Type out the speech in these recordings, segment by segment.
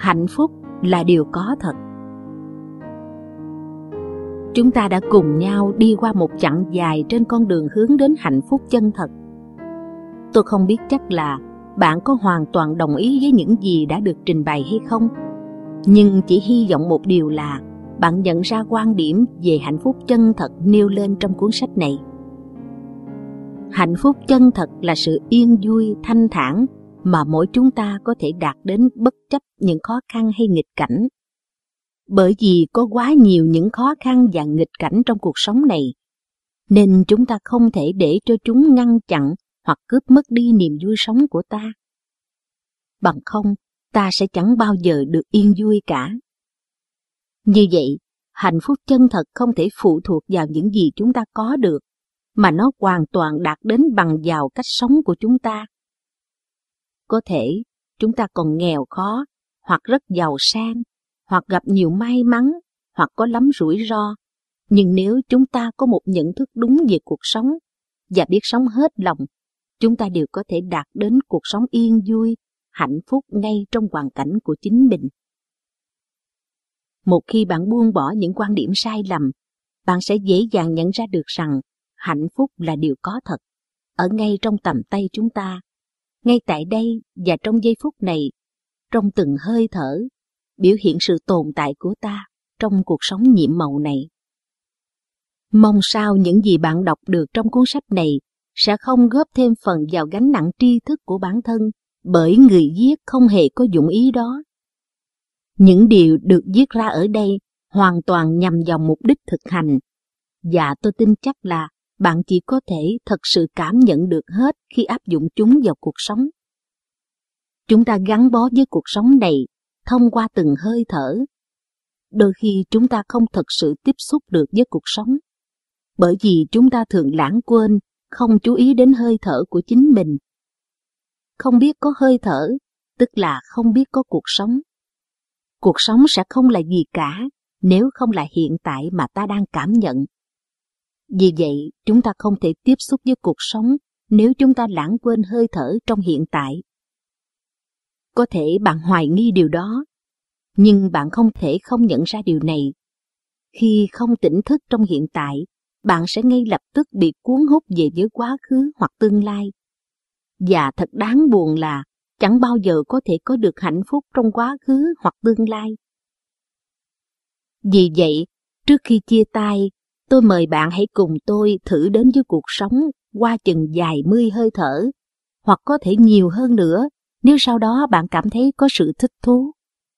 hạnh phúc là điều có thật. Chúng ta đã cùng nhau đi qua một chặng dài trên con đường hướng đến hạnh phúc chân thật. Tôi không biết chắc là bạn có hoàn toàn đồng ý với những gì đã được trình bày hay không, nhưng chỉ hy vọng một điều là bạn nhận ra quan điểm về hạnh phúc chân thật nêu lên trong cuốn sách này. Hạnh phúc chân thật là sự yên vui, thanh thản mà mỗi chúng ta có thể đạt đến bất chấp những khó khăn hay nghịch cảnh. Bởi vì có quá nhiều những khó khăn và nghịch cảnh trong cuộc sống này, nên chúng ta không thể để cho chúng ngăn chặn hoặc cướp mất đi niềm vui sống của ta. Bằng không, ta sẽ chẳng bao giờ được yên vui cả. Như vậy, hạnh phúc chân thật không thể phụ thuộc vào những gì chúng ta có được, mà nó hoàn toàn đạt đến bằng vào cách sống của chúng ta. Có thể chúng ta còn nghèo khó, hoặc rất giàu sang, hoặc gặp nhiều may mắn, hoặc có lắm rủi ro. Nhưng nếu chúng ta có một nhận thức đúng về cuộc sống và biết sống hết lòng, chúng ta đều có thể đạt đến cuộc sống yên vui, hạnh phúc ngay trong hoàn cảnh của chính mình. Một khi bạn buông bỏ những quan điểm sai lầm, bạn sẽ dễ dàng nhận ra được rằng hạnh phúc là điều có thật, ở ngay trong tầm tay chúng ta, ngay tại đây và trong giây phút này, trong từng hơi thở, biểu hiện sự tồn tại của ta trong cuộc sống nhiệm màu này. Mong sao những gì bạn đọc được trong cuốn sách này sẽ không góp thêm phần vào gánh nặng tri thức của bản thân, bởi người viết không hề có dụng ý đó. Những điều được viết ra ở đây hoàn toàn nhằm vào mục đích thực hành, và tôi tin chắc là bạn chỉ có thể thật sự cảm nhận được hết khi áp dụng chúng vào cuộc sống. Chúng ta gắn bó với cuộc sống này thông qua từng hơi thở. Đôi khi chúng ta không thật sự tiếp xúc được với cuộc sống, bởi vì chúng ta thường lãng quên, không chú ý đến hơi thở của chính mình. Không biết có hơi thở, tức là không biết có cuộc sống. Cuộc sống sẽ không là gì cả nếu không là hiện tại mà ta đang cảm nhận. Vì vậy, chúng ta không thể tiếp xúc với cuộc sống nếu chúng ta lãng quên hơi thở trong hiện tại. Có thể bạn hoài nghi điều đó, nhưng bạn không thể không nhận ra điều này. Khi không tỉnh thức trong hiện tại, bạn sẽ ngay lập tức bị cuốn hút về với quá khứ hoặc tương lai. Và thật đáng buồn là chẳng bao giờ có thể có được hạnh phúc trong quá khứ hoặc tương lai. Vì vậy, trước khi chia tay, tôi mời bạn hãy cùng tôi thử đến với cuộc sống qua chừng vài mươi hơi thở, hoặc có thể nhiều hơn nữa nếu sau đó bạn cảm thấy có sự thích thú.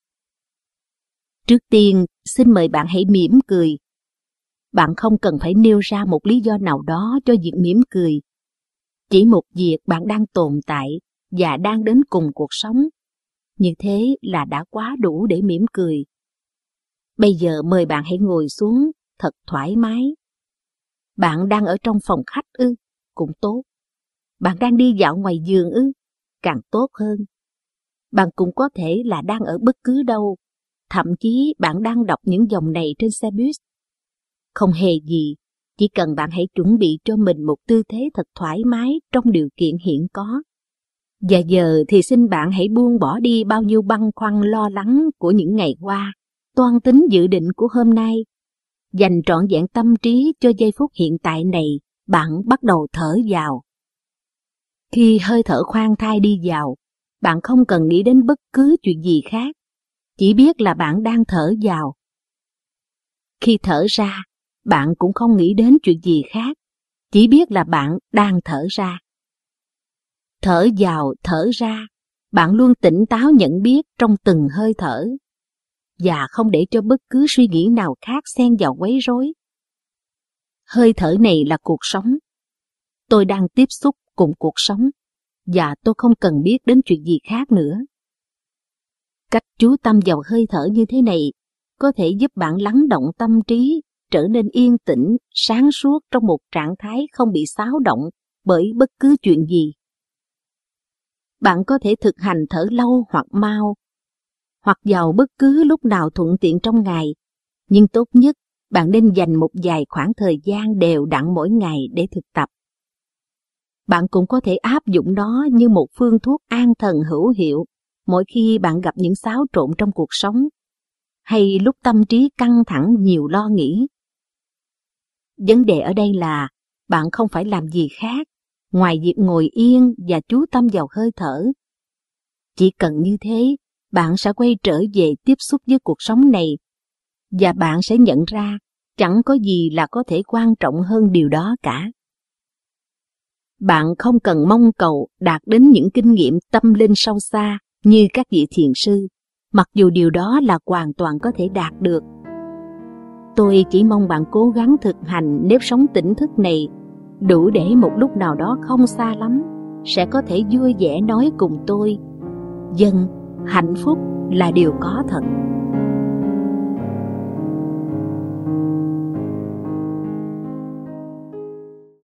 Trước tiên, xin mời bạn hãy mỉm cười. Bạn không cần phải nêu ra một lý do nào đó cho việc mỉm cười. Chỉ một việc bạn đang tồn tại và đang đến cùng cuộc sống. Như thế là đã quá đủ để mỉm cười. Bây giờ mời bạn hãy ngồi xuống thật thoải mái. Bạn đang ở trong phòng khách ư? Cũng tốt. Bạn đang đi dạo ngoài vườn ư? Càng tốt hơn. Bạn cũng có thể là đang ở bất cứ đâu. Thậm chí bạn đang đọc những dòng này trên xe buýt. Không hề gì, chỉ cần bạn hãy chuẩn bị cho mình một tư thế thật thoải mái trong điều kiện hiện có. Và giờ thì xin bạn hãy buông bỏ đi bao nhiêu băn khoăn lo lắng của những ngày qua, toan tính dự định của hôm nay. Dành trọn vẹn tâm trí cho giây phút hiện tại này, bạn bắt đầu thở vào. Khi hơi thở khoan thai đi vào, bạn không cần nghĩ đến bất cứ chuyện gì khác, chỉ biết là bạn đang thở vào. Khi thở ra, bạn cũng không nghĩ đến chuyện gì khác, chỉ biết là bạn đang thở ra. Thở vào, thở ra, bạn luôn tỉnh táo nhận biết trong từng hơi thở, và không để cho bất cứ suy nghĩ nào khác xen vào quấy rối. Hơi thở này là cuộc sống. Tôi đang tiếp xúc cùng cuộc sống, và tôi không cần biết đến chuyện gì khác nữa. Cách chú tâm vào hơi thở như thế này có thể giúp bạn lắng động tâm trí, trở nên yên tĩnh, sáng suốt trong một trạng thái không bị xáo động bởi bất cứ chuyện gì. Bạn có thể thực hành thở lâu hoặc mau, hoặc vào bất cứ lúc nào thuận tiện trong ngày, nhưng tốt nhất bạn nên dành một vài khoảng thời gian đều đặn mỗi ngày để thực tập. Bạn cũng có thể áp dụng nó như một phương thuốc an thần hữu hiệu, mỗi khi bạn gặp những xáo trộn trong cuộc sống, hay lúc tâm trí căng thẳng nhiều lo nghĩ. Vấn đề ở đây là bạn không phải làm gì khác ngoài việc ngồi yên và chú tâm vào hơi thở. Chỉ cần như thế, bạn sẽ quay trở về tiếp xúc với cuộc sống này, và bạn sẽ nhận ra chẳng có gì là có thể quan trọng hơn điều đó cả. Bạn không cần mong cầu đạt đến những kinh nghiệm tâm linh sâu xa như các vị thiền sư, mặc dù điều đó là hoàn toàn có thể đạt được. Tôi chỉ mong bạn cố gắng thực hành nếp sống tỉnh thức này, đủ để một lúc nào đó không xa lắm sẽ có thể vui vẻ nói cùng tôi: "Vâng, hạnh phúc là điều có thật."